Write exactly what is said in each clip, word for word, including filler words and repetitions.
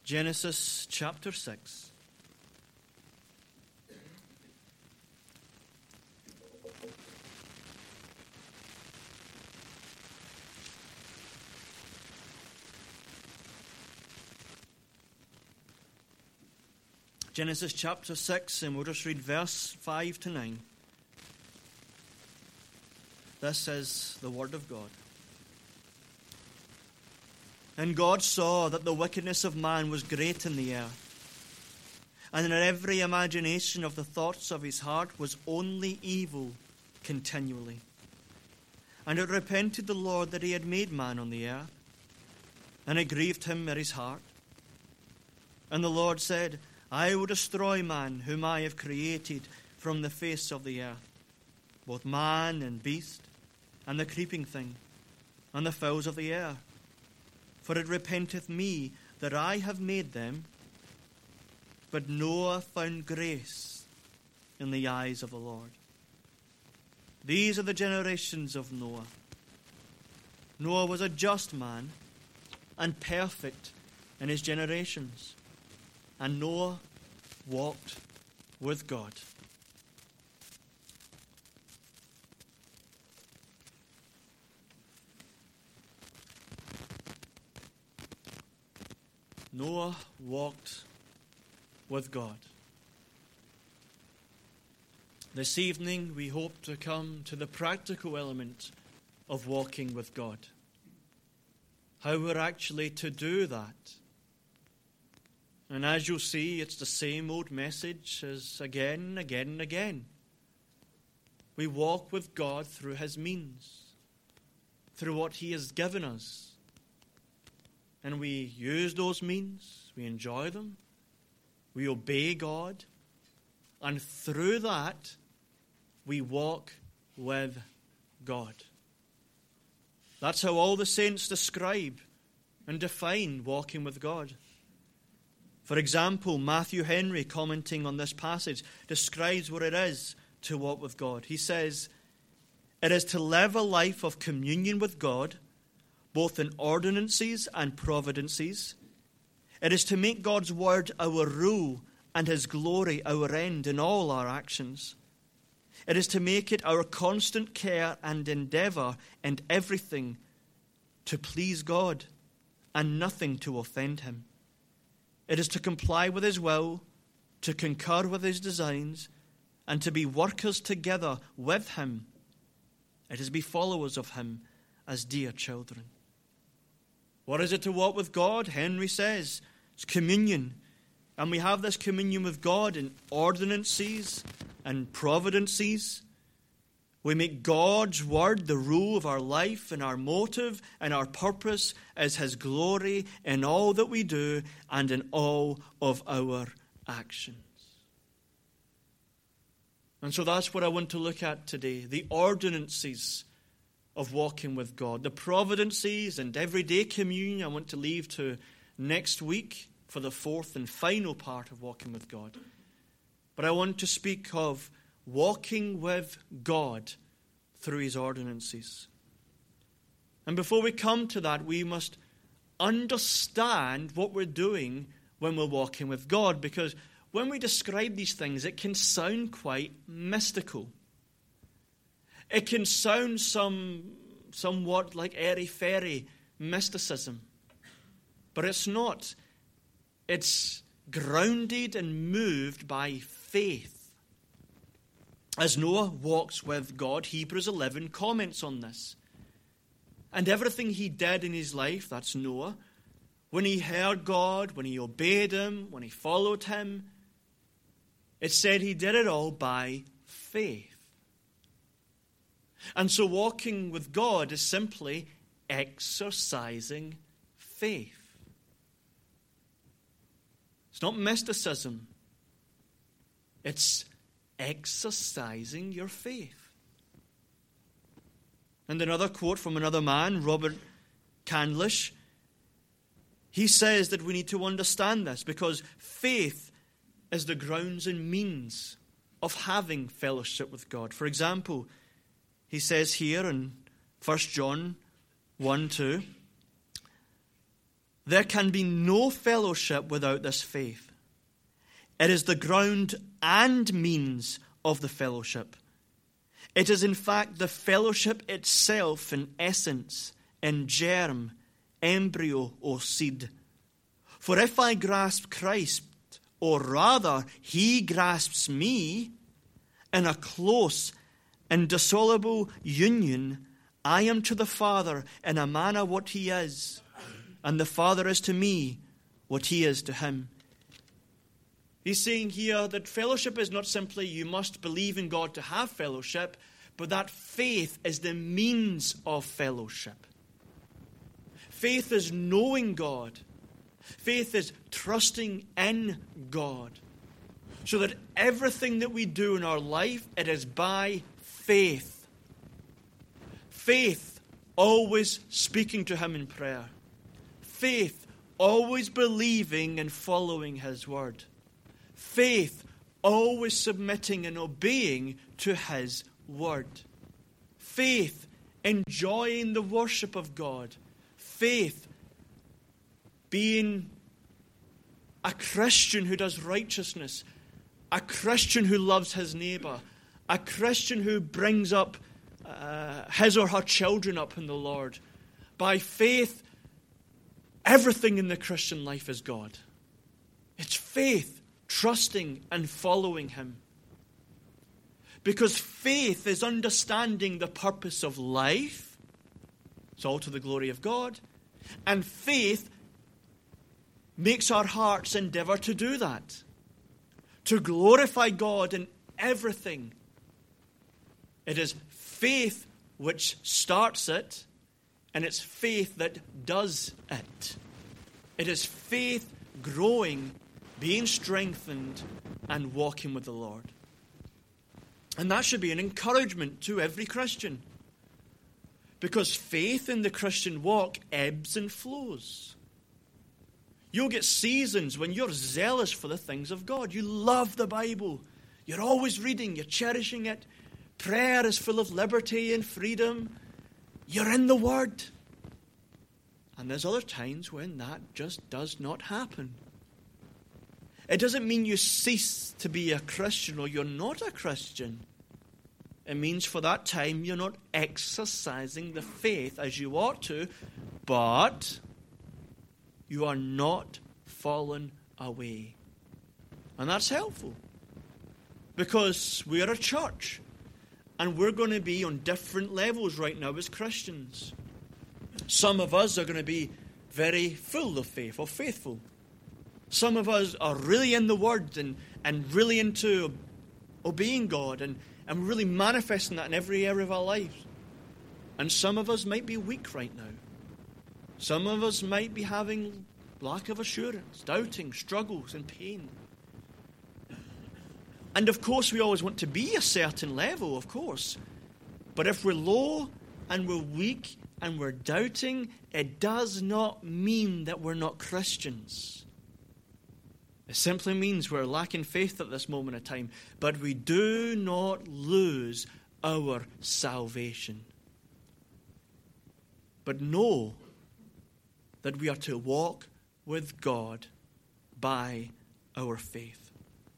Genesis chapter six. Genesis chapter six, and we'll just read verse five to nine. This is the word of God. And God saw that the wickedness of man was great in the earth, and that every imagination of the thoughts of his heart was only evil continually. And it repented the Lord that he had made man on the earth, and it grieved him at his heart. And the Lord said, I will destroy man whom I have created from the face of the earth, both man and beast, and the creeping thing, and the fowls of the air. For it repenteth me that I have made them. But Noah found grace in the eyes of the Lord. These are the generations of Noah. Noah was a just man and perfect in his generations. And Noah walked with God. Noah walked with God. This evening we hope to come to the practical element of walking with God. How we're actually to do that. And as you'll see, it's the same old message as again and again and again. We walk with God through his means, through what he has given us. And we use those means, we enjoy them, we obey God, and through that, we walk with God. That's how all the saints describe and define walking with God. For example, Matthew Henry, commenting on this passage, describes what it is to walk with God. He says, it is to live a life of communion with God, both in ordinances and providences. It is to make God's word our rule and his glory our end in all our actions. It is to make it our constant care and endeavour and everything to please God and nothing to offend him. It is to comply with his will, to concur with his designs, and to be workers together with him. It is to be followers of him as dear children. What is it to walk with God? Henry says it's communion. And we have this communion with God in ordinances and providences. We make God's word the rule of our life, and our motive and our purpose is his glory in all that we do and in all of our actions. And so that's what I want to look at today, the ordinances of walking with God. The providences and everyday communion I want to leave to next week for the fourth and final part of walking with God. But I want to speak of walking with God through his ordinances. And before we come to that, we must understand what we're doing when we're walking with God, because when we describe these things, it can sound quite mystical. It can sound some somewhat like airy-fairy mysticism. But it's not. It's grounded and moved by faith. As Noah walks with God, Hebrews eleven comments on this. And everything he did in his life, that's Noah, when he heard God, when he obeyed him, when he followed him, it said he did it all by faith. And so walking with God is simply exercising faith. It's not mysticism. It's exercising your faith. And another quote from another man, Robert Candlish, he says that we need to understand this because faith is the grounds and means of having fellowship with God. For example, he says here in First John one two, There can be no fellowship without this faith. It is the ground and means of the fellowship. It is in fact the fellowship itself in essence, in germ, embryo or seed. For if I grasp Christ, or rather he grasps me, in a close, indissoluble union, I am to the Father in a manner what he is, and the Father is to me what he is to him. He's saying here that fellowship is not simply you must believe in God to have fellowship, but that faith is the means of fellowship. Faith is knowing God. Faith is trusting in God. So that everything that we do in our life, it is by faith. Faith, always speaking to him in prayer. Faith, always believing and following his word. Faith, always submitting and obeying to his word. Faith, enjoying the worship of God. Faith, being a Christian who does righteousness. A Christian who loves his neighbor. A Christian who brings up uh, his or her children up in the Lord. By faith, everything in the Christian life is God. It's faith, trusting and following him. Because faith is understanding the purpose of life. It's all to the glory of God. And faith makes our hearts endeavor to do that. To glorify God in everything. It is faith which starts it, and it's faith that does it. It is faith growing, being strengthened, and walking with the Lord. And that should be an encouragement to every Christian. Because faith in the Christian walk ebbs and flows. You'll get seasons when you're zealous for the things of God. You love the Bible. You're always reading. You're cherishing it. Prayer is full of liberty and freedom. You're in the Word. And there's other times when that just does not happen. It doesn't mean you cease to be a Christian or you're not a Christian. It means for that time you're not exercising the faith as you ought to, but you are not fallen away. And that's helpful. Because we're a church. And we're going to be on different levels right now as Christians. Some of us are going to be very full of faith or faithful. Some of us are really in the Word and, and really into obeying God and, and really manifesting that in every area of our lives. And some of us might be weak right now. Some of us might be having lack of assurance, doubting, struggles, and pain. And of course, we always want to be a certain level, of course. But if we're low and we're weak and we're doubting, it does not mean that we're not Christians. It simply means we're lacking faith at this moment of time. But we do not lose our salvation. But know that we are to walk with God by our faith.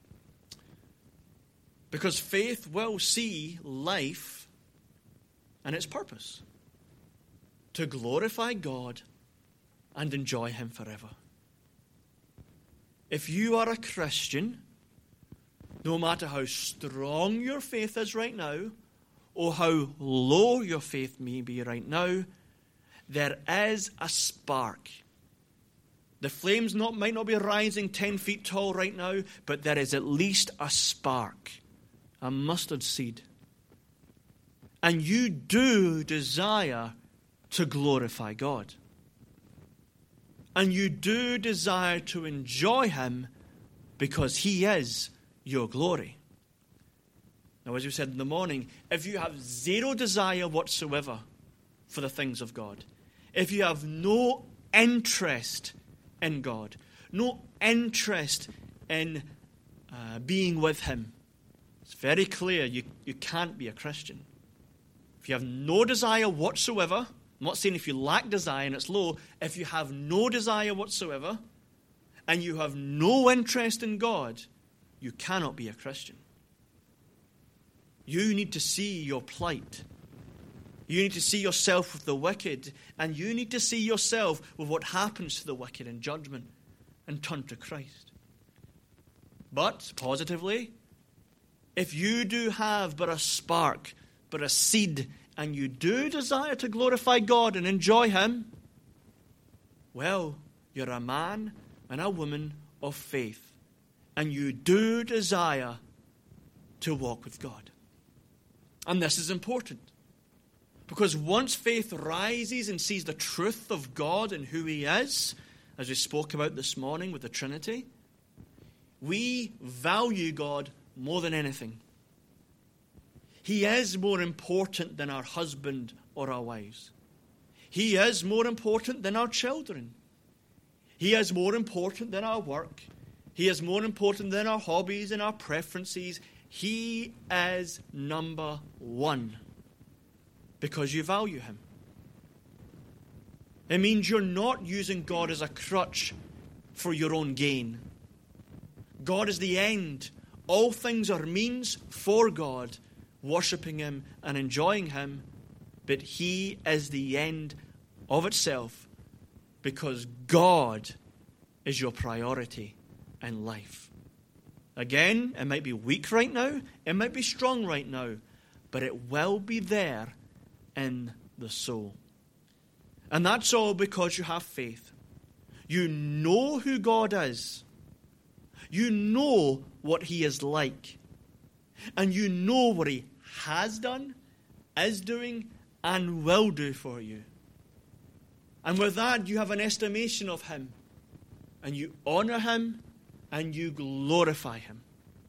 Because faith will see life and its purpose. To glorify God and enjoy Him forever. If you are a Christian, no matter how strong your faith is right now, or how low your faith may be right now, there is a spark. The flames not, might not be rising ten feet tall right now, but there is at least a spark, a mustard seed. And you do desire to glorify God. And you do desire to enjoy Him because He is your glory. Now, as we said in the morning, if you have zero desire whatsoever for the things of God, if you have no interest in God, no interest in uh, being with Him, it's very clear you, you can't be a Christian. If you have no desire whatsoever I'm not saying if you lack desire and it's low. If you have no desire whatsoever and you have no interest in God, you cannot be a Christian. You need to see your plight. You need to see yourself with the wicked, and you need to see yourself with what happens to the wicked in judgment and turn to Christ. But, positively, if you do have but a spark, but a seed, and you do desire to glorify God and enjoy Him, well, you're a man and a woman of faith, and you do desire to walk with God. And this is important, because once faith rises and sees the truth of God and who He is, as we spoke about this morning with the Trinity, we value God more than anything. He is more important than our husband or our wives. He is more important than our children. He is more important than our work. He is more important than our hobbies and our preferences. He is number one because you value Him. It means you're not using God as a crutch for your own gain. God is the end. All things are means for God, worshipping Him and enjoying Him, but He is the end of itself because God is your priority in life. Again, it might be weak right now, it might be strong right now, but it will be there in the soul. And that's all because you have faith. You know who God is. You know what He is like. And you know what He has done, is doing, and will do for you. And with that, you have an estimation of Him. And you honor Him, and you glorify Him.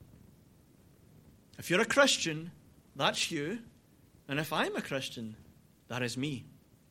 If you're a Christian, that's you. And if I'm a Christian, that is me.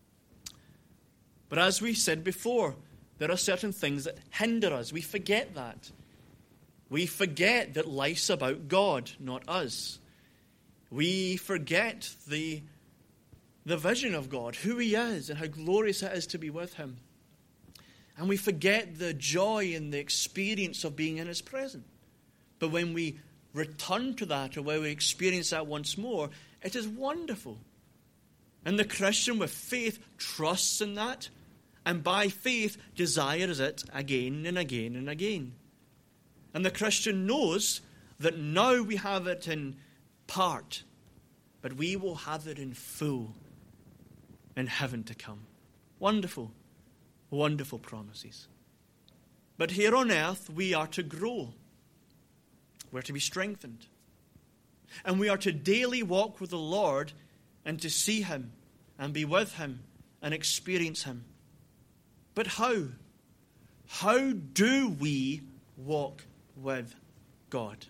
But as we said before, there are certain things that hinder us. We forget that. We forget that life's about God, not us. We forget the, the vision of God, who He is, and how glorious it is to be with Him. And we forget the joy and the experience of being in His presence. But when we return to that, or when we experience that once more, it is wonderful. And the Christian with faith trusts in that, and by faith desires it again and again and again. And the Christian knows that now we have it in part, but we will have it in full in heaven to come. Wonderful, wonderful promises. But here on earth, we are to grow. We're to be strengthened. And we are to daily walk with the Lord and to see Him and be with Him and experience Him. But how? How do we walk with God?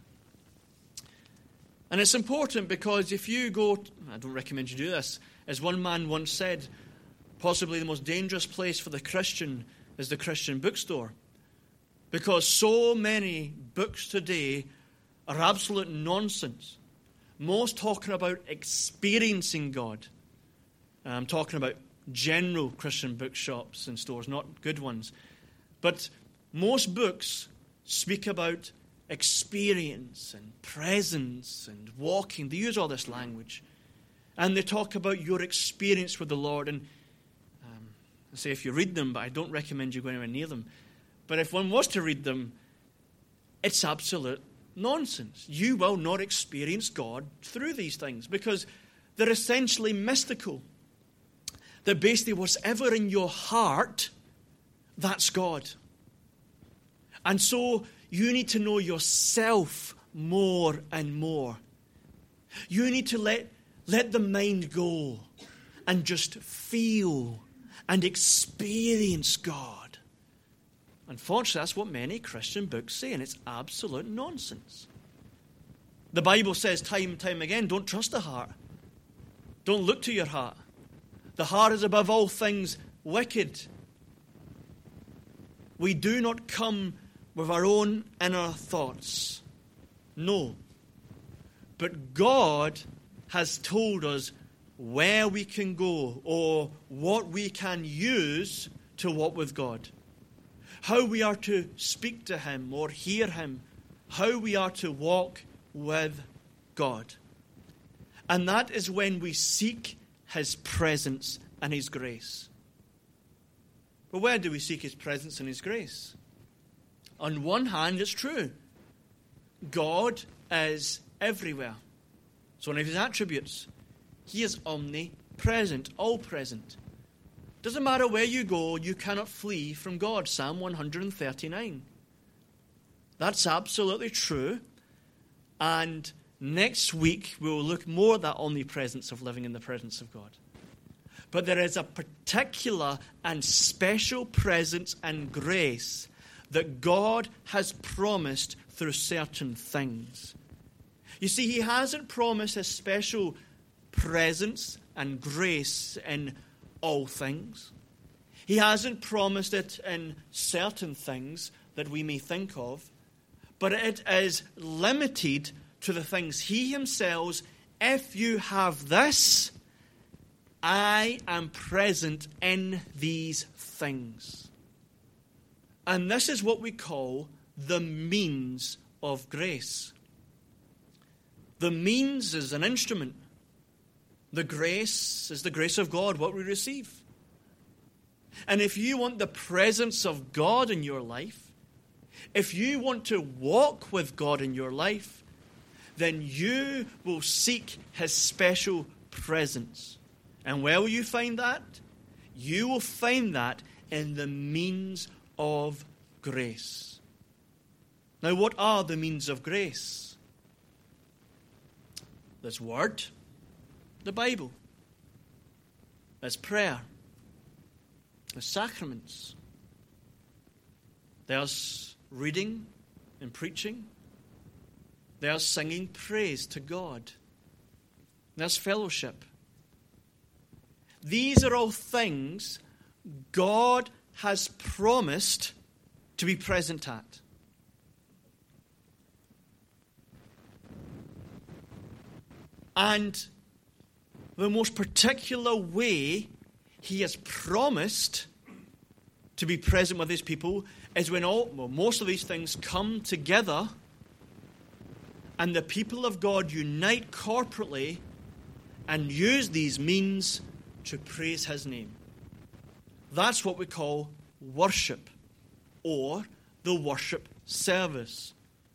And it's important because if you go, I don't recommend you do this, as one man once said, possibly the most dangerous place for the Christian is the Christian bookstore. Because so many books today are absolute nonsense. Most talking about experiencing God. I'm talking about general Christian bookshops and stores, not good ones. But most books speak about experience and presence and walking. They use all this language. And they talk about your experience with the Lord. And um, I say if you read them, but I don't recommend you go anywhere near them. But if one was to read them, it's absolute nonsense. You will not experience God through these things because they're essentially mystical. That basically whatever in your heart, that's God. And so you need to know yourself more and more. You need to let, let the mind go and just feel and experience God. Unfortunately, that's what many Christian books say, and it's absolute nonsense. The Bible says time and time again, don't trust the heart. Don't look to your heart. The heart is above all things wicked. We do not come with our own inner thoughts. No. But God has told us where we can go or what we can use to walk with God. How we are to speak to him or hear him. How we are to walk with God. And that is when we seek his presence and his grace. But where do we seek his presence and his grace? On one hand, it's true. God is everywhere. It's one of his attributes. He is omnipresent, all-present. Doesn't matter where you go, you cannot flee from God. Psalm one thirty-nine. That's absolutely true. And next week, we will look more at that omnipresence of living in the presence of God. But there is a particular and special presence and grace that God has promised through certain things. You see, he hasn't promised a special presence and grace in all things. He hasn't promised it in certain things that we may think of, but it is limited to the things he himself, if you have this, I am present in these things. And this is what we call the means of grace. The means is an instrument. The grace is the grace of God, what we receive. And if you want the presence of God in your life, if you want to walk with God in your life, then you will seek his special presence. And where will you find that? You will find that in the means of grace. Now, what are the means of grace? There's word, the Bible. There's prayer. There's sacraments. There's reading and preaching. There's singing praise to God. There's fellowship. These are all things God has promised to be present at. And the most particular way he has promised to be present with his people is when all, well, most of these things come together and the people of God unite corporately and use these means to praise his name. That's what we call worship, or the worship service.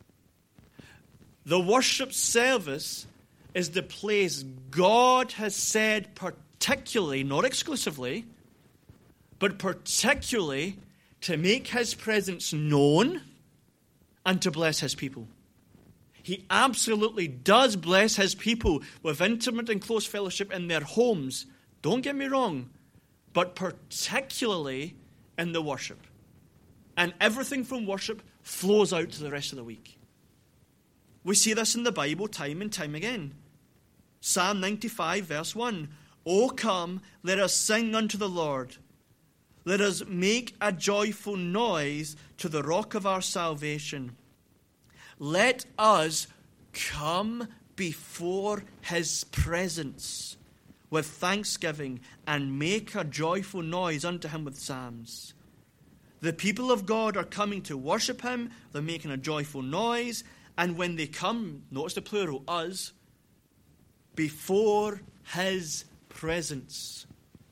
The worship service is the place God has said particularly, not exclusively, but particularly to make his presence known and to bless his people. He absolutely does bless his people with intimate and close fellowship in their homes. Don't get me wrong, but particularly in the worship. And everything from worship flows out to the rest of the week. We see this in the Bible time and time again. Psalm ninety-five, verse one. O come, let us sing unto the Lord. Let us make a joyful noise to the rock of our salvation. Let us come before his presence with thanksgiving and make a joyful noise unto him with psalms. The people of God are coming to worship him. They're making a joyful noise. And when they come, notice the plural, us, before his presence.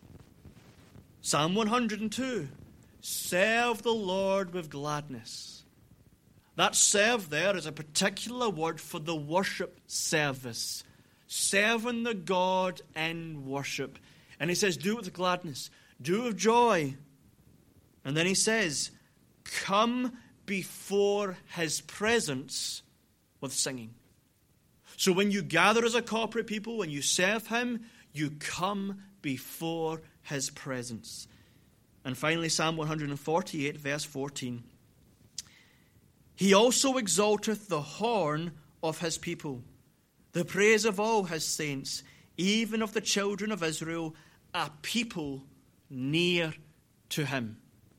Psalm one hundred two. Serve the Lord with gladness. That serve there is a particular word for the worship service. Serving the God in worship. And he says, do it with gladness. Do it with joy. And then he says, come before his presence with singing. So when you gather as a corporate people, when you serve him, you come before his presence. And finally, Psalm one forty-eight, verse fourteen. He also exalteth the horn of his people, the praise of all his saints, even of the children of Israel, a people near to him.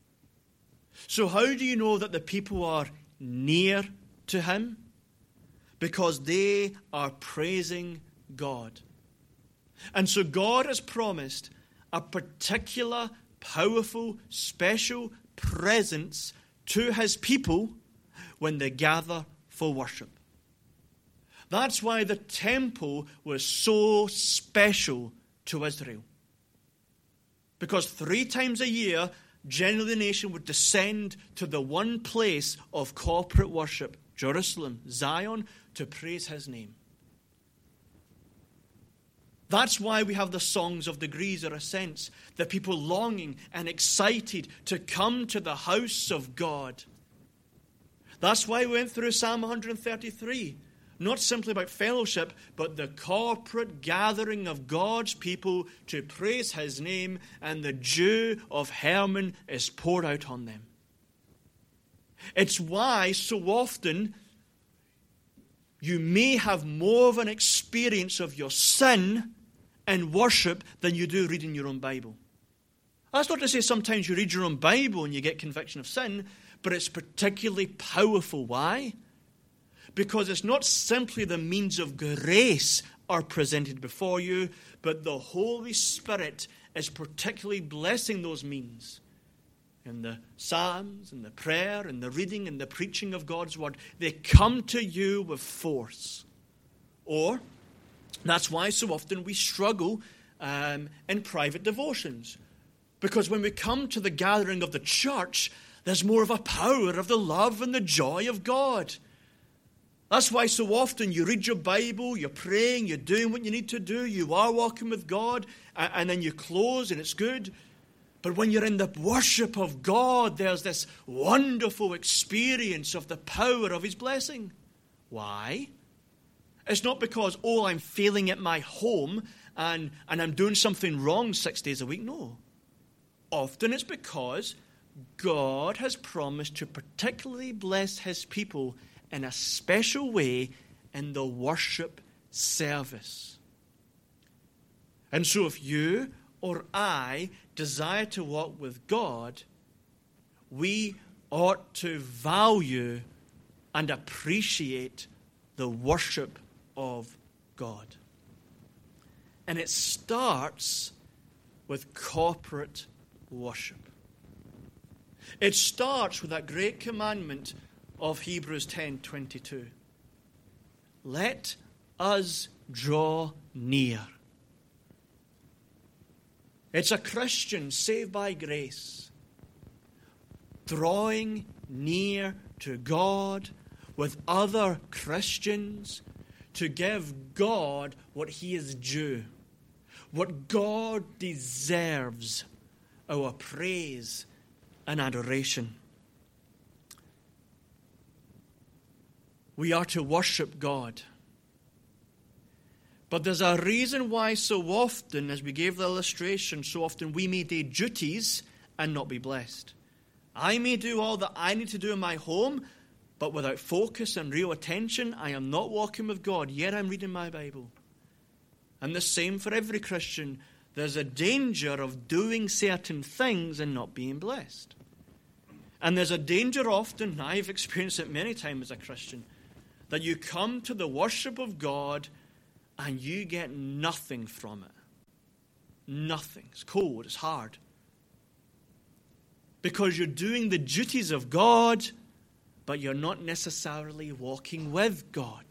So how do you know that the people are near to him? Because they are praising God. And so God has promised a particular, powerful, special presence to his people when they gather for worship. That's why the temple was so special to Israel. Because three times a year, generally the nation would descend to the one place of corporate worship, Jerusalem, Zion, to praise his name. That's why we have the songs of the Gezer ascents, the people longing and excited to come to the house of God. That's why we went through Psalm one thirty-three. Not simply about fellowship, but the corporate gathering of God's people to praise his name, and the dew of Hermon is poured out on them. It's why so often you may have more of an experience of your sin in worship than you do reading your own Bible. That's not to say sometimes you read your own Bible and you get conviction of sin, but it's particularly powerful. Why? Because it's not simply the means of grace are presented before you, but the Holy Spirit is particularly blessing those means. In the Psalms, in the prayer, in the reading, in the preaching of God's Word, they come to you with force. Or, that's why so often we struggle um, in private devotions. Because when we come to the gathering of the church, there's more of a power of the love and the joy of God. That's why so often you read your Bible, you're praying, you're doing what you need to do, you are walking with God, and then you close and it's good. But when you're in the worship of God, there's this wonderful experience of the power of his blessing. Why? It's not because, oh, I'm failing at my home and, and I'm doing something wrong six days a week. No. Often it's because God has promised to particularly bless his people in a special way in the worship service. And so if you or I desire to walk with God, we ought to value and appreciate the worship of God. And it starts with corporate worship. It starts with that great commandment of Hebrews ten twenty-two. Let us draw near. It's a Christian saved by grace, drawing near to God with other Christians to give God what he is due, what God deserves, our praise and adoration. We are to worship God. But there's a reason why so often, as we gave the illustration, so often we may do duties and not be blessed. I may do all that I need to do in my home, but without focus and real attention, I am not walking with God, yet I'm reading my Bible. And the same for every Christian. There's a danger of doing certain things and not being blessed. And there's a danger often, and I've experienced it many times as a Christian, that you come to the worship of God and you get nothing from it. Nothing. It's cold. It's hard. Because you're doing the duties of God, but you're not necessarily walking with God.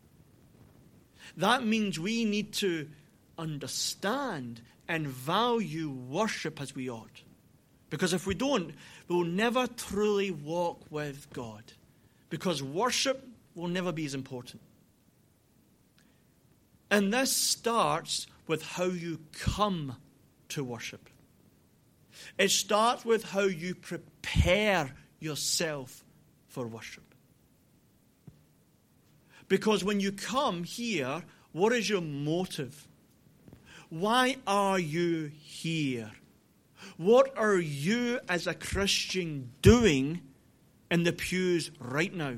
That means we need to understand and value worship as we ought. Because if we don't, we'll never truly walk with God. Because worship will never be as important. And this starts with how you come to worship. It starts with how you prepare yourself for worship. Because when you come here, what is your motive? Why are you here? What are you as a Christian doing in the pews right now?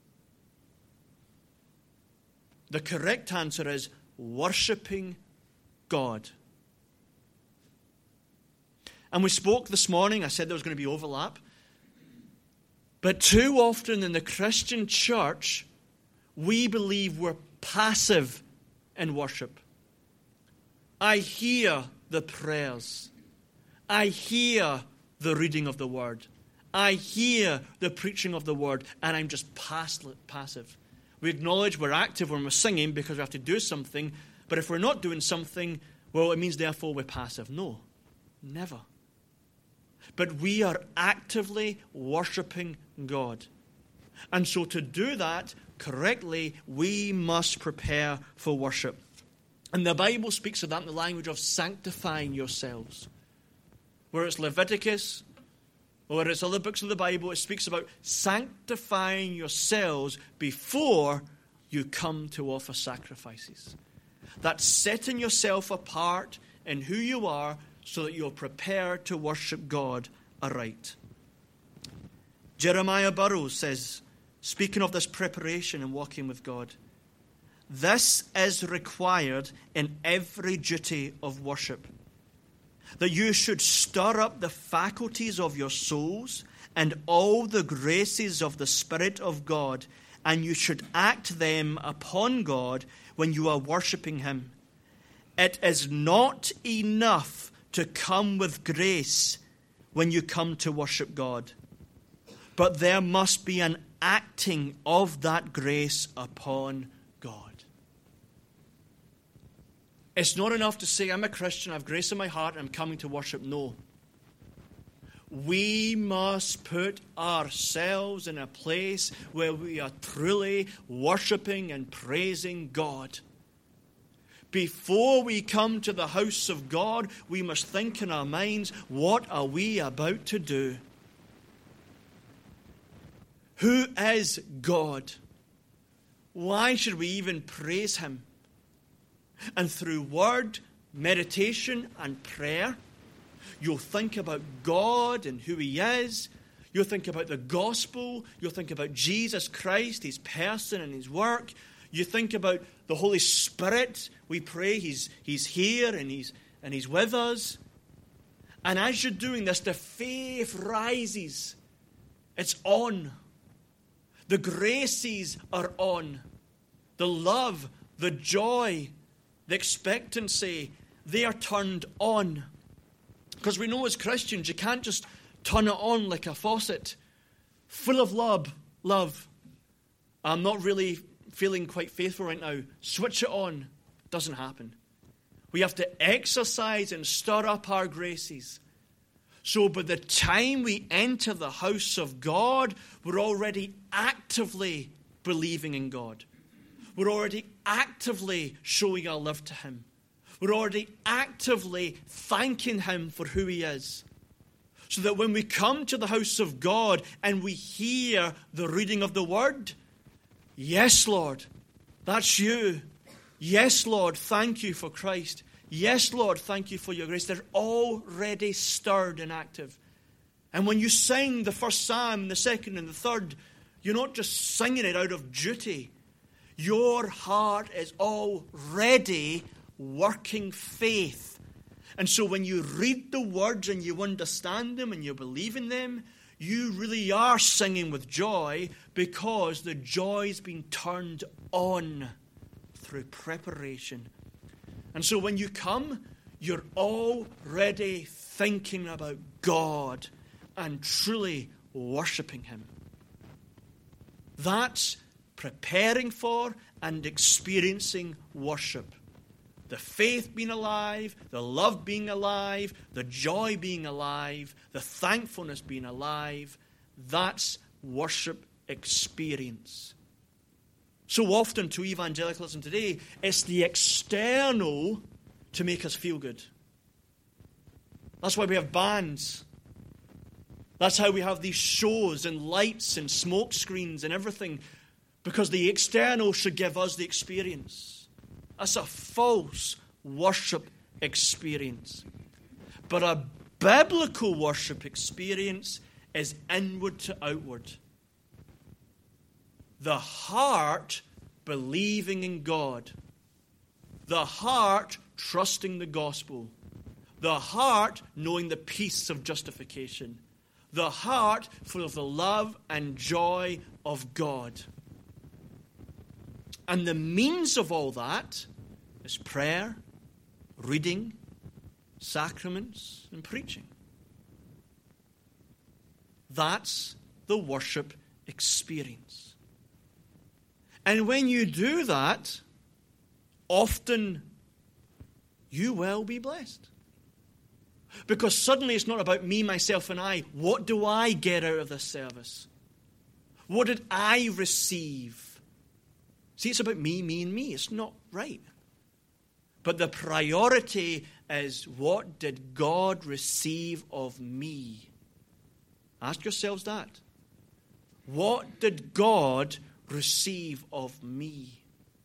The correct answer is worshipping God. And we spoke this morning, I said there was going to be overlap. But too often in the Christian church, we believe we're passive in worship. I hear the prayers. I hear the reading of the word. I hear the preaching of the word, and I'm just passive. We acknowledge we're active when we're singing because we have to do something, but if we're not doing something, well, it means therefore we're passive. No, never. But we are actively worshiping God. And so to do that correctly, we must prepare for worship. And the Bible speaks of that in the language of sanctifying yourselves. Where it's Leviticus, or where it's other books of the Bible, it speaks about sanctifying yourselves before you come to offer sacrifices. That's setting yourself apart in who you are so that you're prepared to worship God aright. Jeremiah Burroughs says, speaking of this preparation and walking with God, this is required in every duty of worship, that you should stir up the faculties of your souls and all the graces of the Spirit of God, and you should act them upon God when you are worshipping Him. It is not enough to come with grace when you come to worship God, but there must be an acting of that grace upon God. It's not enough to say, I'm a Christian, I have grace in my heart, and I'm coming to worship. No. We must put ourselves in a place where we are truly worshiping and praising God. Before we come to the house of God, we must think in our minds, what are we about to do? Who is God? Why should we even praise Him? And through word, meditation, and prayer, you'll think about God and who He is. You'll think about the gospel. You'll think about Jesus Christ, His person and His work. You think about the Holy Spirit. We pray He's, he's here and he's, and He's with us. And as you're doing this, the faith rises. It's on. The graces are on. The love, the joy, the expectancy, they are turned on. Because we know as Christians, you can't just turn it on like a faucet. Full of love, love. I'm not really feeling quite faithful right now. Switch it on. Doesn't happen. We have to exercise and stir up our graces. So by the time we enter the house of God, we're already actively believing in God. We're already actively showing our love to Him. We're already actively thanking Him for who He is. So that when we come to the house of God and we hear the reading of the Word, yes, Lord, that's you. Yes, Lord, thank you for Christ. Yes, Lord, thank you for your grace. They're already stirred and active. And when you sing the first psalm, the second and the third, you're not just singing it out of duty. Your heart is already working faith. And so when you read the words and you understand them and you believe in them, you really are singing with joy because the joy's been turned on through preparation. And so when you come, you're already thinking about God and truly worshipping Him. That's preparing for and experiencing worship. The faith being alive, the love being alive, the joy being alive, the thankfulness being alive. That's worship experience. So often to evangelicalism today, it's the external to make us feel good. That's why we have bands. That's how we have these shows and lights and smoke screens and everything, because the external should give us the experience. That's a false worship experience. But a biblical worship experience is inward to outward. The heart believing in God. The heart trusting the gospel. The heart knowing the peace of justification. The heart full of the love and joy of God. And the means of all that is prayer, reading, sacraments, and preaching. That's the worship experience. And when you do that, often you will be blessed. Because suddenly it's not about me, myself, and I. What do I get out of this service? What did I receive? See, it's about me, me, and me. It's not right. But the priority is, what did God receive of me? Ask yourselves that. What did God receive of me?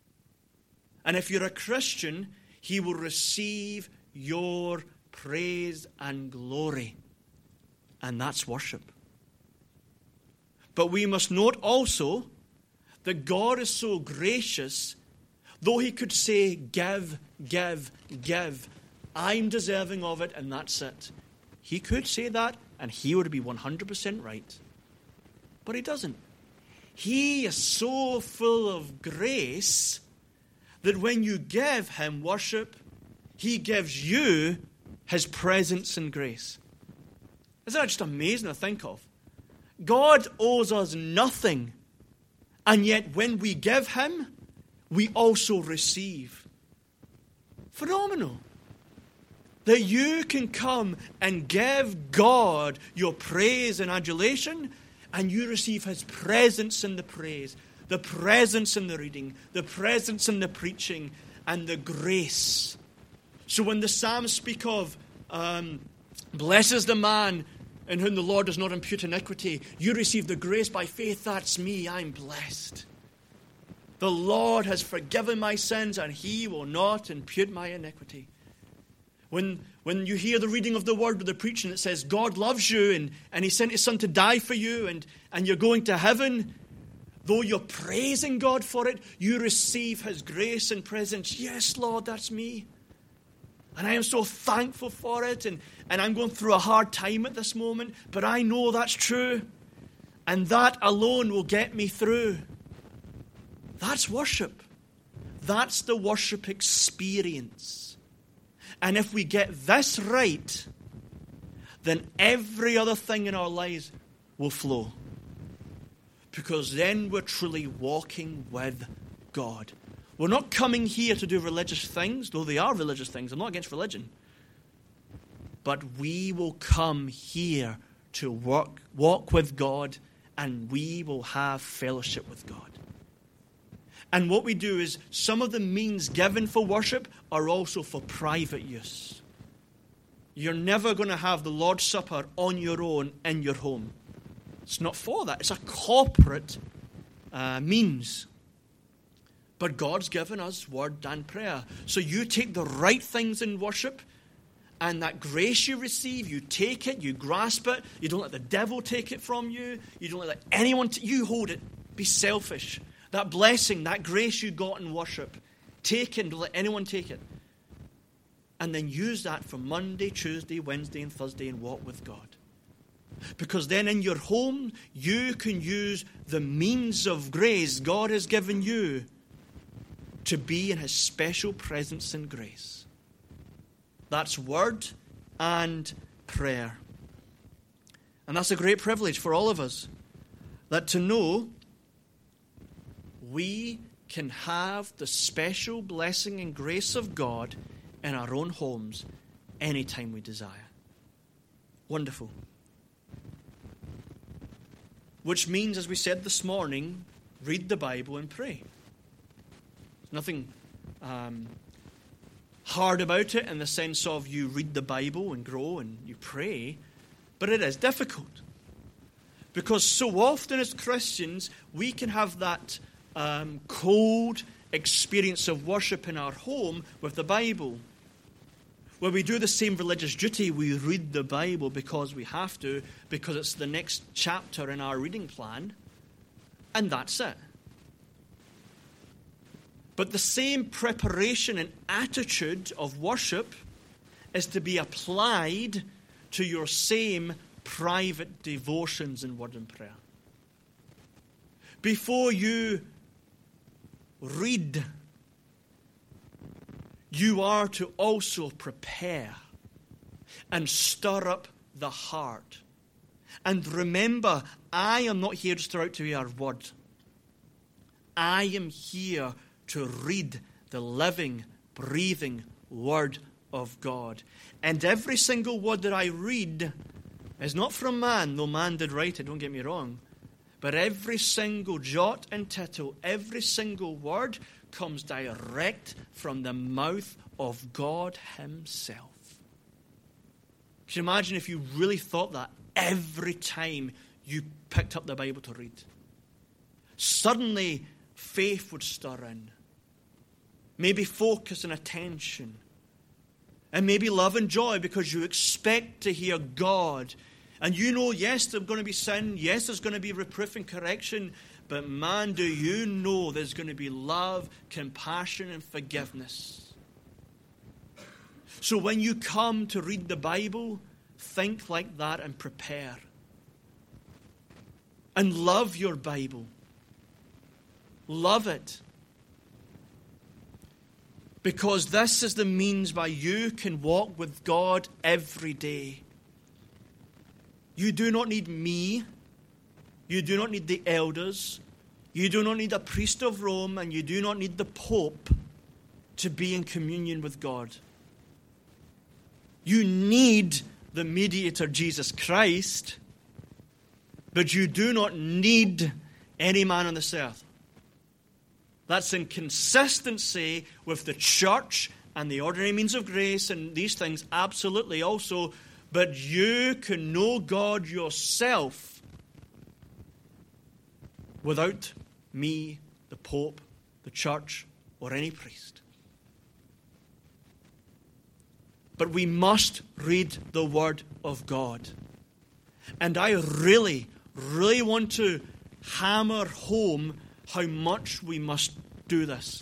And if you're a Christian, He will receive your praise and glory. And that's worship. But we must note also that God is so gracious, though He could say, give, give, give, I'm deserving of it, and that's it. He could say that, and He would be one hundred percent right. But He doesn't. He is so full of grace that when you give Him worship, He gives you His presence and grace. Isn't that just amazing to think of? God owes us nothing, and yet when we give Him, we also receive. Phenomenal. That you can come and give God your praise and adulation, and you receive His presence in the praise, the presence in the reading, the presence in the preaching, and the grace. So when the Psalms speak of, um, blessed is the man in whom the Lord does not impute iniquity, you receive the grace by faith. That's me. I'm blessed. The Lord has forgiven my sins, and He will not impute my iniquity. When, when you hear the reading of the word with the preaching that says God loves you and, and He sent His Son to die for you and, and you're going to heaven, though you're praising God for it, you receive His grace and presence. Yes, Lord, that's me. And I am so thankful for it, and, and I'm going through a hard time at this moment, but I know that's true. And that alone will get me through. That's worship. That's the worship experience. And if we get this right, then every other thing in our lives will flow. Because then we're truly walking with God. We're not coming here to do religious things, though they are religious things. I'm not against religion. But we will come here to work, walk with God, and we will have fellowship with God. And what we do is, some of the means given for worship are also for private use. You're never going to have the Lord's Supper on your own in your home. It's not for that. It's a corporate uh, means. But God's given us word and prayer. So you take the right things in worship, and that grace you receive, you take it, you grasp it. You don't let the devil take it from you. You don't let anyone, t- you hold it. Be selfish. That blessing, that grace you got in worship, take it and don't let anyone take it. And then use that for Monday, Tuesday, Wednesday, and Thursday and walk with God. Because then in your home, you can use the means of grace God has given you to be in His special presence and grace. That's word and prayer. And that's a great privilege for all of us. That to know we can have the special blessing and grace of God in our own homes anytime we desire. Wonderful. Which means, as we said this morning, read the Bible and pray. There's nothing um, hard about it in the sense of you read the Bible and grow and you pray, but it is difficult. Because so often as Christians, we can have that Um, cold experience of worship in our home with the Bible, where we do the same religious duty. We read the Bible because we have to, because it's the next chapter in our reading plan, and that's it. But the same preparation and attitude of worship is to be applied to your same private devotions in word and prayer. Before you read, you are to also prepare and stir up the heart. And remember, I am not here just throughout to hear a word. I am here to read the living, breathing Word of God. And every single word that I read is not from man, though man did write it, don't get me wrong. But every single jot and tittle, every single word comes direct from the mouth of God Himself. Can you imagine if you really thought that every time you picked up the Bible to read? Suddenly, faith would stir in. Maybe focus and attention. And maybe love and joy because you expect to hear God. And you know, yes, there's going to be sin. Yes, there's going to be reproof and correction. But man, do you know there's going to be love, compassion, and forgiveness. So when you come to read the Bible, think like that and prepare. And love your Bible. Love it. Because this is the means by you can walk with God every day. You do not need me. You do not need the elders. You do not need a priest of Rome, and you do not need the Pope to be in communion with God. You need the mediator, Jesus Christ, but you do not need any man on this earth. That's in consistency with the church and the ordinary means of grace and these things, absolutely also. But you can know God yourself without me, the Pope, the church, or any priest. But we must read the Word of God. And I really, really want to hammer home how much we must do this.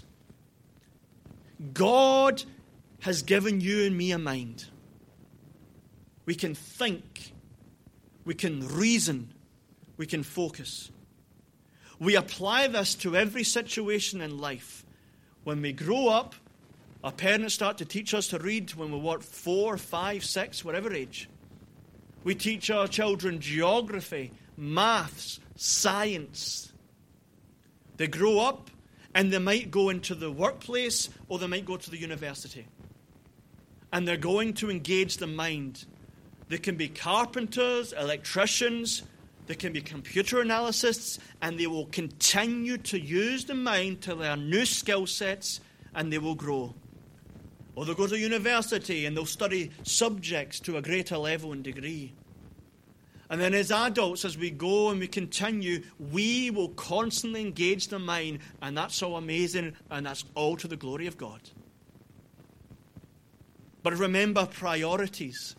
God has given you and me a mind. We can think. We can reason. We can focus. We apply this to every situation in life. When we grow up, our parents start to teach us to read when we're, what, four, five, six, whatever age. We teach our children geography, maths, science. They grow up and they might go into the workplace or they might go to the university. And they're going to engage the mind. They can be carpenters, electricians, they can be computer analysts, and they will continue to use the mind to learn new skill sets, and they will grow. Or they'll go to university and they'll study subjects to a greater level and degree. And then as adults, as we go and we continue, we will constantly engage the mind, and that's so amazing, and that's all to the glory of God. But remember priorities.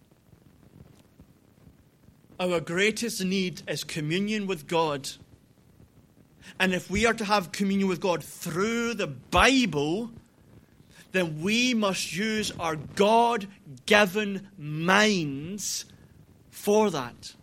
Our greatest need is communion with God. And if we are to have communion with God through the Bible, then we must use our God-given minds for that.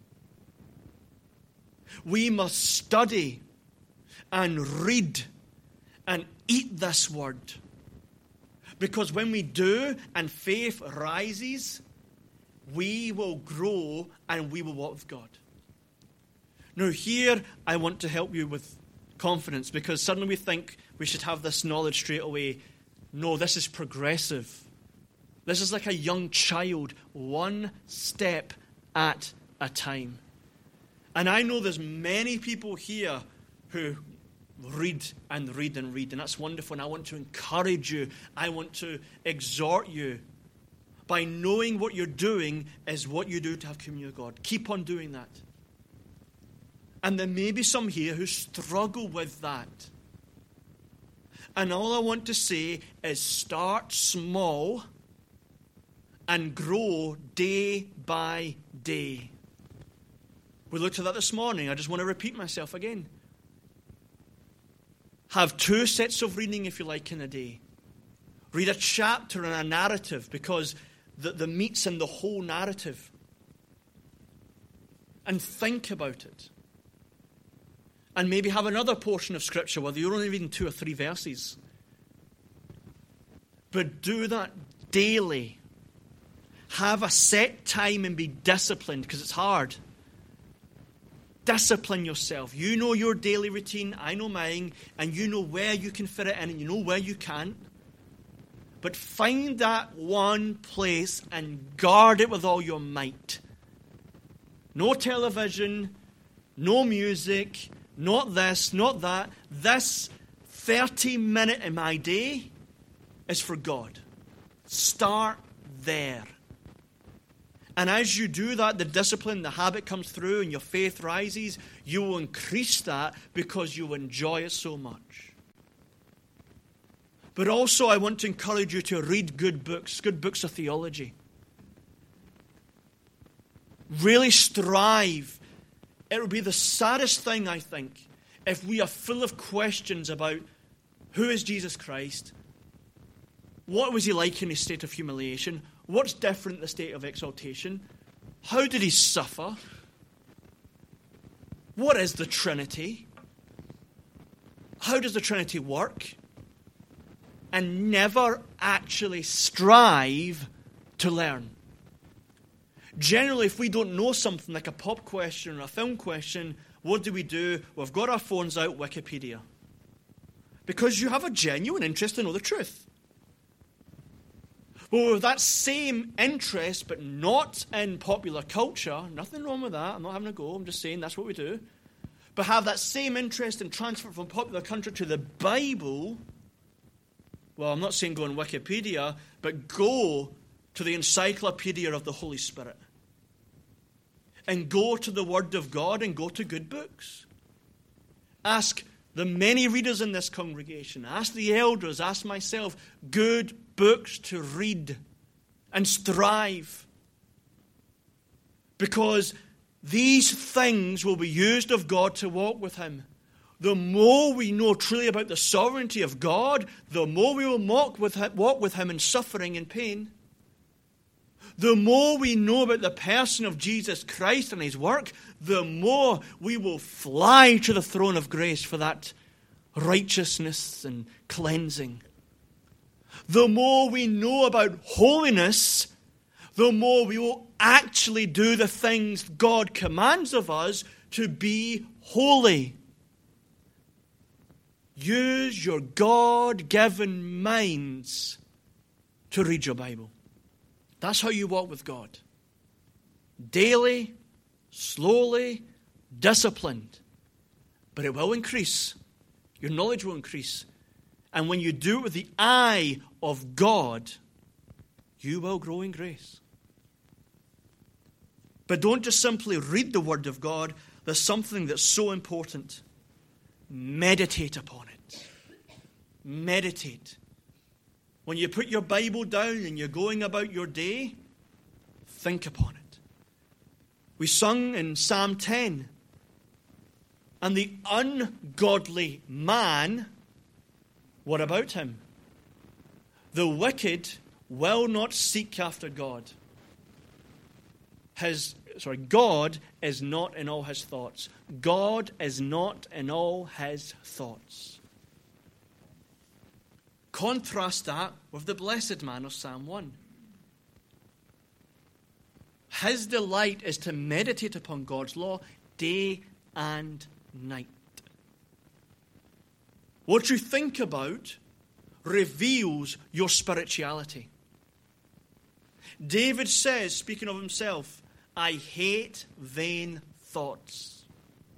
We must study and read and eat this word. Because when we do and faith rises, we will grow and we will walk with God. Now here, I want to help you with confidence, because suddenly we think we should have this knowledge straight away. No, this is progressive. This is like a young child, one step at a time. And I know there's many people here who read and read and read, and that's wonderful, and I want to encourage you. I want to exhort you. By knowing what you're doing is what you do to have communion with God. Keep on doing that. And there may be some here who struggle with that. And all I want to say is start small and grow day by day. We looked at that this morning. I just want to repeat myself again. Have two sets of reading, if you like, in a day. Read a chapter and a narrative, because the, the meat's in the whole narrative. And think about it. And maybe have another portion of Scripture, whether you're only reading two or three verses. But do that daily. Have a set time and be disciplined, because it's hard. Discipline yourself. You know your daily routine, I know mine, and you know where you can fit it in and you know where you can't. But find that one place and guard it with all your might. No television, no music, not this, not that. This thirty minute in my day is for God. Start there. And as you do that, the discipline, the habit comes through and your faith rises. You will increase that because you enjoy it so much. But also I want to encourage you to read good books, good books of theology. Really strive. It would be the saddest thing, I think, if we are full of questions about who is Jesus Christ, what was he like in his state of humiliation, what's different in the state of exaltation, how did he suffer, what is the Trinity, how does the Trinity work, and never actually strive to learn. Generally, if we don't know something like a pop question or a film question, what do we do? We've got our phones out, Wikipedia. Because you have a genuine interest to know the truth. Well, with that same interest, but not in popular culture, nothing wrong with that, I'm not having a go, I'm just saying that's what we do, but have that same interest and transfer from popular culture to the Bible, well, I'm not saying go on Wikipedia, but go to the encyclopedia of the Holy Spirit. And go to the Word of God and go to good books. Ask the many readers in this congregation, ask the elders, ask myself, good books to read and strive. Because these things will be used of God to walk with him. The more we know truly about the sovereignty of God, the more we will walk with him, walk with him in suffering and pain. The more we know about the person of Jesus Christ and his work, the more we will fly to the throne of grace for that righteousness and cleansing. The more we know about holiness, the more we will actually do the things God commands of us to be holy. Use your God-given minds to read your Bible. That's how you walk with God. Daily, slowly, disciplined. But it will increase. Your knowledge will increase. And when you do it with the eye of God, you will grow in grace. But don't just simply read the Word of God. There's something that's so important. Meditate upon it. Meditate. When you put your Bible down and you're going about your day, think upon it. We sung in Psalm ten, and the ungodly man, what about him? The wicked will not seek after God. His, sorry, God is not in all his thoughts. God is not in all his thoughts. Contrast that with the blessed man of Psalm one. His delight is to meditate upon God's law day and night. What you think about reveals your spirituality. David says, speaking of himself, I hate vain thoughts.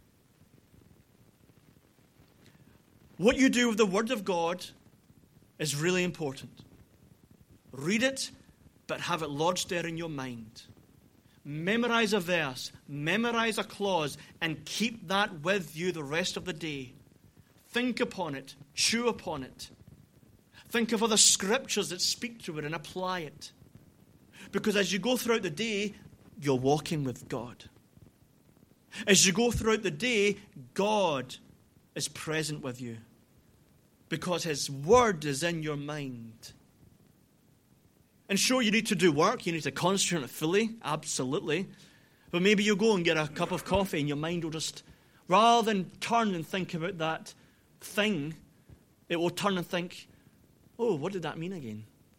What you do with the Word of God is really important. Read it, but have it lodged there in your mind. Memorize a verse, memorize a clause, and keep that with you the rest of the day. Think upon it, chew upon it. Think of other scriptures that speak to it and apply it. Because as you go throughout the day, you're walking with God. As you go throughout the day, God is present with you. Because his word is in your mind. And sure, you need to do work. You need to concentrate on it fully. Absolutely. But maybe you'll go and get a cup of coffee and your mind will just, rather than turn and think about that thing, it will turn and think, oh, what did that mean again?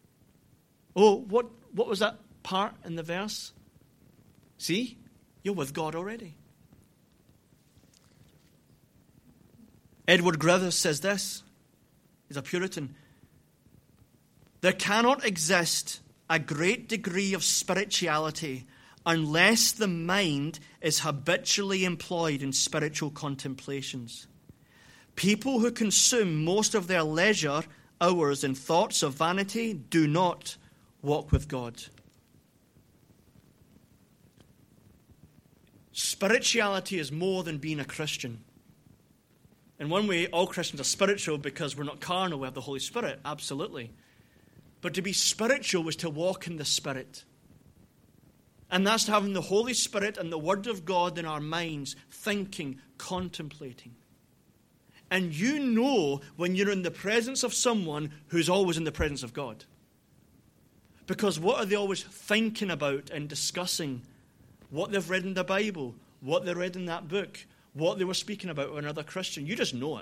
Oh, what, what was that part in the verse? See, you're with God already. Edward Griffiths says this. He's a Puritan. There cannot exist a great degree of spirituality unless the mind is habitually employed in spiritual contemplations. People who consume most of their leisure hours in thoughts of vanity do not walk with God. Spirituality is more than being a Christian. In one way, all Christians are spiritual because we're not carnal, we have the Holy Spirit, absolutely. But to be spiritual was to walk in the Spirit. And that's having the Holy Spirit and the Word of God in our minds, thinking, contemplating. And you know when you're in the presence of someone who's always in the presence of God. Because what are they always thinking about and discussing? What they've read in the Bible, what they read in that book, what they were speaking about with another Christian. You just know it.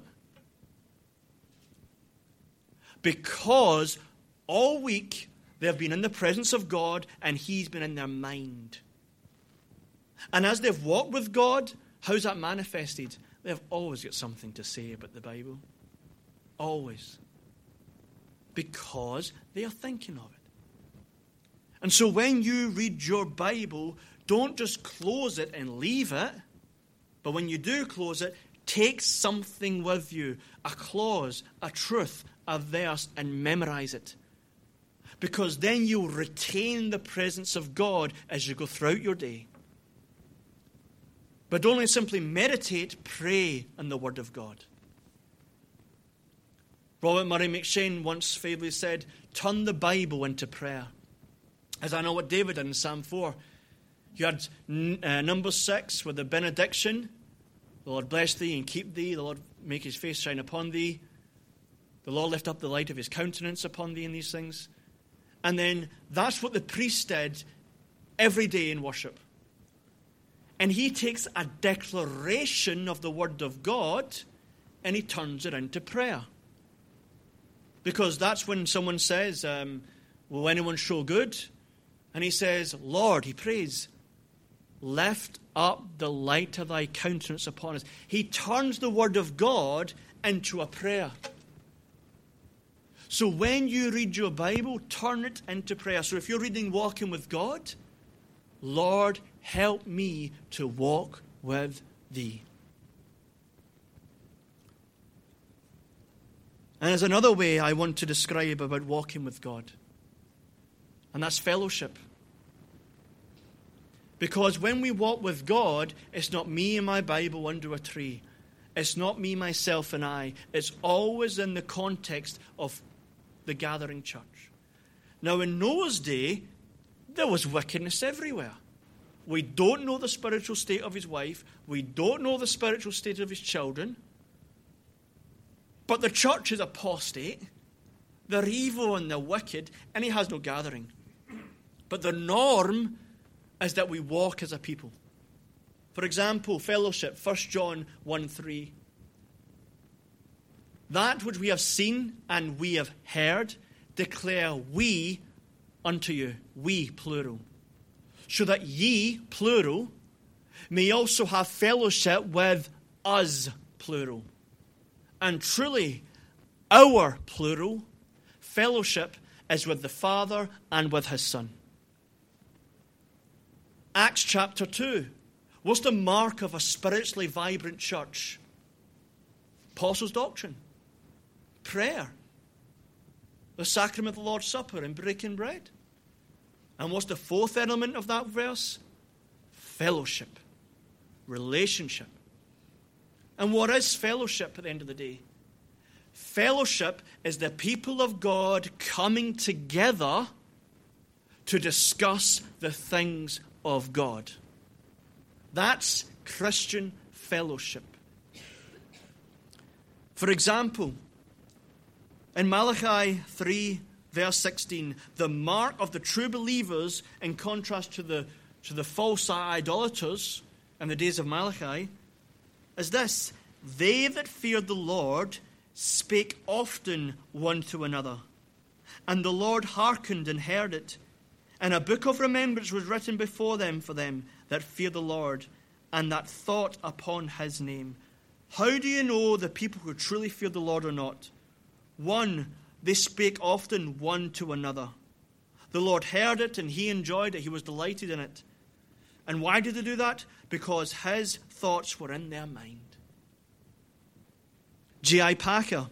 Because all week they've been in the presence of God and He's been in their mind. And as they've walked with God, how's that manifested? They've always got something to say about the Bible. Always. Because they are thinking of it. And so when you read your Bible, don't just close it and leave it. But when you do close it, take something with you. A clause, a truth, a verse, and memorize it. Because then you'll retain the presence of God as you go throughout your day. But don't only simply meditate, pray in the Word of God. Robert Murray McShane once favorably said, turn the Bible into prayer. As I know what David did in Psalm four. You had uh, number six with the benediction. The Lord bless thee and keep thee. The Lord make his face shine upon thee. The Lord lift up the light of his countenance upon thee, in these things. And then that's what the priest did every day in worship. And he takes a declaration of the Word of God and he turns it into prayer. Because that's when someone says, um, will anyone show good? And he says, Lord, he prays, lift up the light of thy countenance upon us. He turns the Word of God into a prayer. So when you read your Bible, turn it into prayer. So if you're reading Walking with God, Lord, help me to walk with thee. And there's another way I want to describe about walking with God. And that's fellowship. Because when we walk with God, it's not me and my Bible under a tree. It's not me, myself, and I. It's always in the context of the gathering church. Now, in Noah's day, there was wickedness everywhere. We don't know the spiritual state of his wife. We don't know the spiritual state of his children. But the church is apostate. They're evil and they're wicked, and he has no gathering. But the norm is that we walk as a people. For example, fellowship, First John one three. That which we have seen and we have heard, declare we unto you. We, plural. So that ye, plural, may also have fellowship with us, plural. And truly, our, plural, fellowship is with the Father and with his Son. Acts chapter two. What's the mark of a spiritually vibrant church? Apostles' doctrine. Prayer. The sacrament of the Lord's Supper and breaking bread. And what's the fourth element of that verse? Fellowship. Relationship. And what is fellowship at the end of the day? Fellowship is the people of God coming together to discuss the things of God. That's Christian fellowship. For example, in Malachi three, verse sixteen, the mark of the true believers, in contrast to the, to the false idolaters in the days of Malachi, is this: they that feared the Lord spake often one to another, And the Lord hearkened and heard it. And a book of remembrance was written before them for them that fear the Lord, and that thought upon his name. How do you know the people who truly fear the Lord or not? One, they spake often one to another. The Lord heard it, and he enjoyed it. He was delighted in it. And why did they do that? Because his thoughts were in their mind. J I Packer,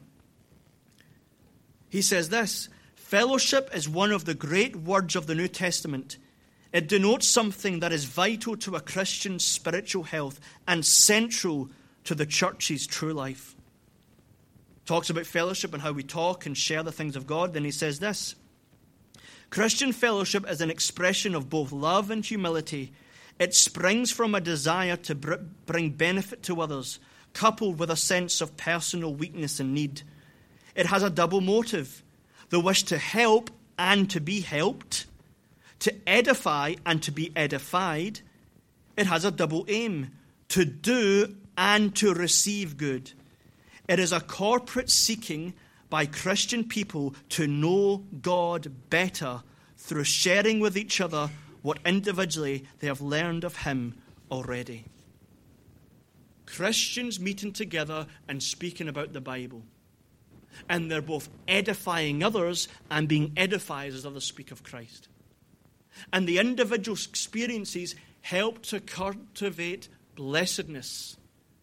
he says this: fellowship is one of the great words of the New Testament. It denotes something that is vital to a Christian's spiritual health and central to the church's true life. Talks about fellowship and how we talk and share the things of God. Then he says this: Christian fellowship is an expression of both love and humility. It springs from a desire to br- bring benefit to others, coupled with a sense of personal weakness and need. It has a double motive: the wish to help and to be helped, to edify and to be edified. It has a double aim: to do and to receive good. It is a corporate seeking by Christian people to know God better through sharing with each other what individually they have learned of him already. Christians meeting together and speaking about the Bible. And they're both edifying others and being edified as others speak of Christ. And the individual experiences help to cultivate blessedness.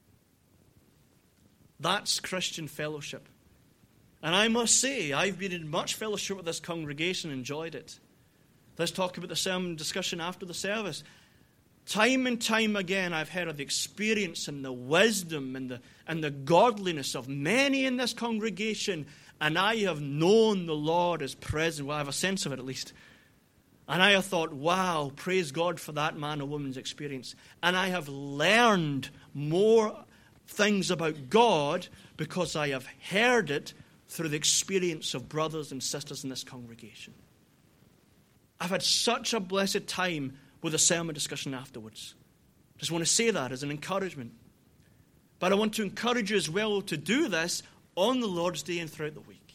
That's Christian fellowship. And I must say, I've been in much fellowship with this congregation and enjoyed it. Let's talk about the sermon discussion after the service. Time and time again, I've heard of the experience and the wisdom and the, and the godliness of many in this congregation, and I have known the Lord is present. Well, I have a sense of it at least. And I have thought, wow, praise God for that man or woman's experience. And I have learned more things about God because I have heard it through the experience of brothers and sisters in this congregation. I've had such a blessed time with a sermon discussion afterwards. Just want to say that as an encouragement. But I want to encourage you as well to do this on the Lord's Day and throughout the week.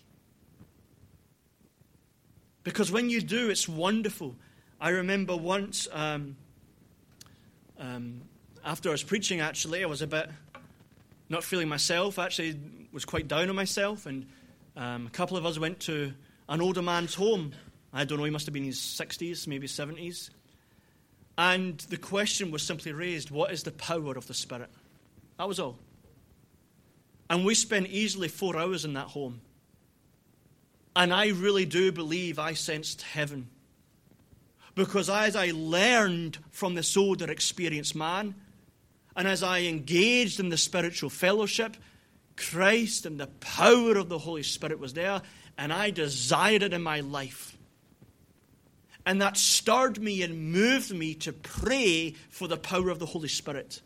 Because when you do, it's wonderful. I remember once, um, um, after I was preaching, actually, I was a bit not feeling myself. Actually, was quite down on myself. And um, a couple of us went to an older man's home. I don't know, he must have been in his sixties, maybe seventies. And the question was simply raised: what is the power of the Spirit? That was all. And we spent easily four hours in that home. And I really do believe I sensed heaven. Because as I learned from this older experienced man, and as I engaged in the spiritual fellowship, Christ and the power of the Holy Spirit was there, and I desired it in my life. And that stirred me and moved me to pray for the power of the Holy Spirit.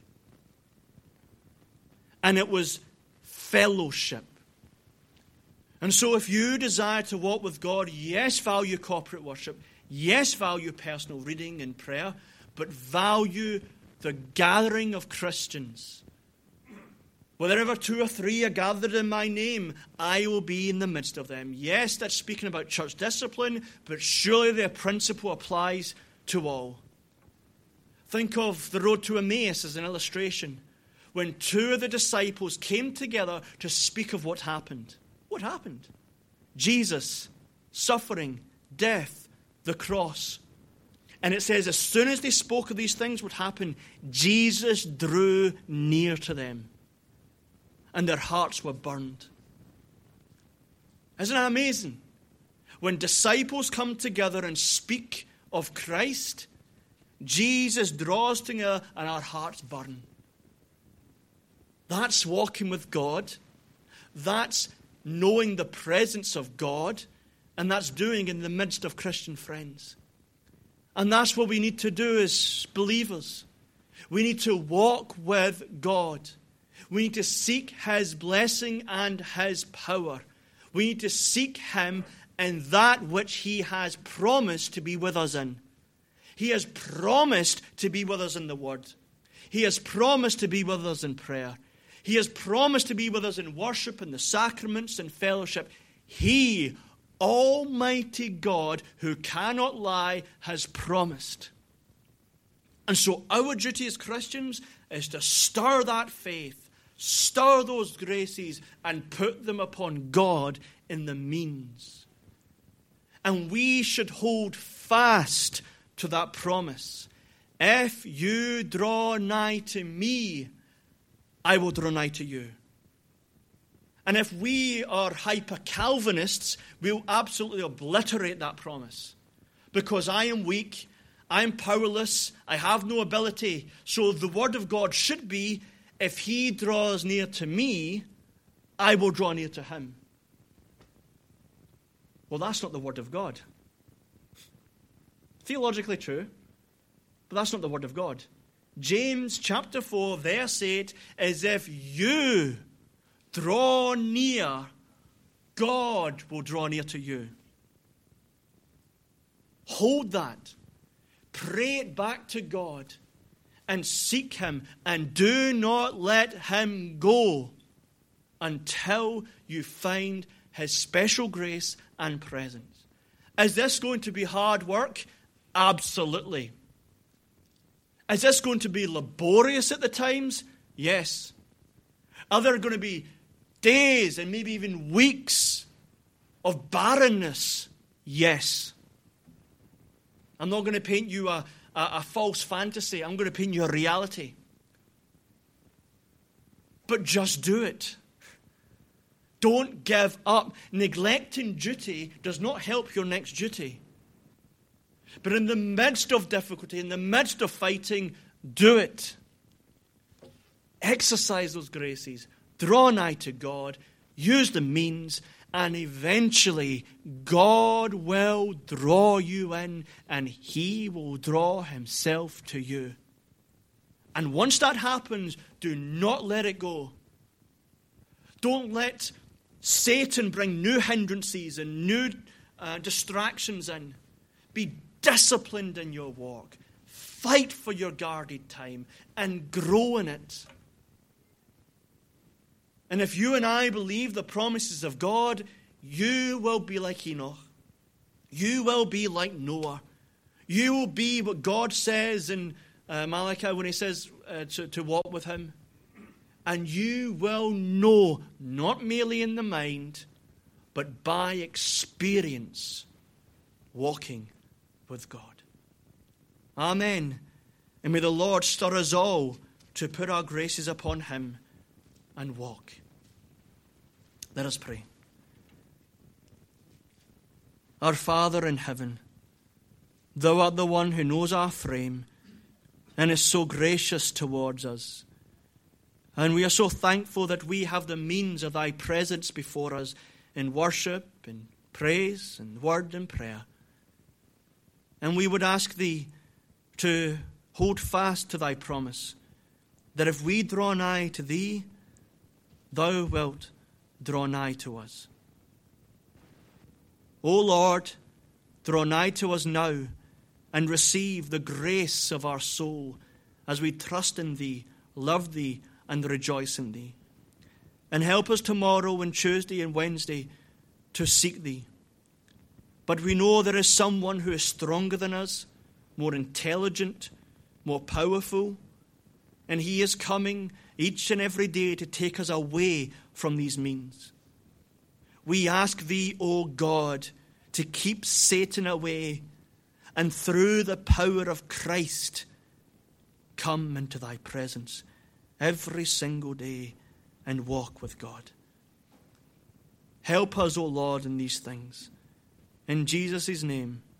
And it was fellowship. And so if you desire to walk with God, yes, value corporate worship. Yes, value personal reading and prayer. But value the gathering of Christians. Wherever two or three are gathered in my name, I will be in the midst of them. Yes, that's speaking about church discipline, but surely their principle applies to all. Think of the road to Emmaus as an illustration. When two of the disciples came together to speak of what happened. What happened? Jesus, suffering, death, the cross. And it says as soon as they spoke of these things would happen, Jesus drew near to them. And their hearts were burned. Isn't that amazing? When disciples come together and speak of Christ, Jesus draws together and our hearts burn. That's walking with God. That's knowing the presence of God. And that's doing in the midst of Christian friends. And that's what we need to do as believers. We need to walk with God. We need to seek His blessing and His power. We need to seek Him in that which He has promised to be with us in. He has promised to be with us in the Word. He has promised to be with us in prayer. He has promised to be with us in worship and the sacraments and fellowship. He Almighty God, who cannot lie, has promised. And so our duty as Christians is to stir that faith, stir those graces, and put them upon God in the means. And we should hold fast to that promise. If you draw nigh to me, I will draw nigh to you. And if we are hyper-Calvinists, we'll absolutely obliterate that promise. Because I am weak, I am powerless, I have no ability. So the word of God should be, if he draws near to me, I will draw near to him. Well, that's not the word of God. Theologically true, but that's not the word of God. James chapter four, verse eight, is if you draw near, God will draw near to you. Hold that. Pray it back to God and seek him, and do not let him go until you find his special grace and presence. Is this going to be hard work? Absolutely. Is this going to be laborious at the times? Yes. Are there going to be days and maybe even weeks of barrenness? Yes. I'm not going to paint you a, a, a false fantasy. I'm going to paint you a reality. But just do it. Don't give up. Neglecting duty does not help your next duty. But in the midst of difficulty, in the midst of fighting, do it. Exercise those graces. Draw nigh to God. Use the means. And eventually, God will draw you in, and he will draw himself to you. And once that happens, do not let it go. Don't let Satan bring new hindrances and new uh, distractions in. Be disciplined in your walk. Fight for your guarded time and grow in it. And if you and I believe the promises of God, you will be like Enoch. You will be like Noah. You will be what God says in uh, Malachi when he says uh, to, to walk with him. And you will know, not merely in the mind, but by experience, walking with God. Amen. And may the Lord stir us all to put our graces upon him and walk. Let us pray. Our Father in heaven, thou art the one who knows our frame and is so gracious towards us. And we are so thankful that we have the means of thy presence before us in worship, in praise, in word and prayer. And we would ask thee to hold fast to thy promise, that if we draw nigh to thee, thou wilt draw nigh to us. O Lord, draw nigh to us now and receive the grace of our soul as we trust in thee, love thee, and rejoice in thee. And help us tomorrow and Tuesday and Wednesday to seek thee. But we know there is someone who is stronger than us, more intelligent, more powerful, and he is coming each and every day to take us away from these means. We ask thee, O God, to keep Satan away, and through the power of Christ, come into thy presence every single day and walk with God. Help us, O Lord, in these things. In Jesus' name,